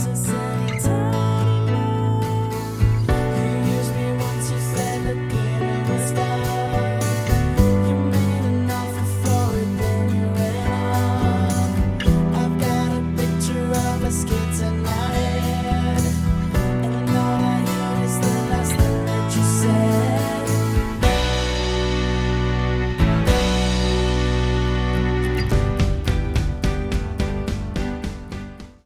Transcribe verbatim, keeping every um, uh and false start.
necessary time. You used me once, you said look good in the style. You made an offer for it, then you ran off. I've got a picture of us.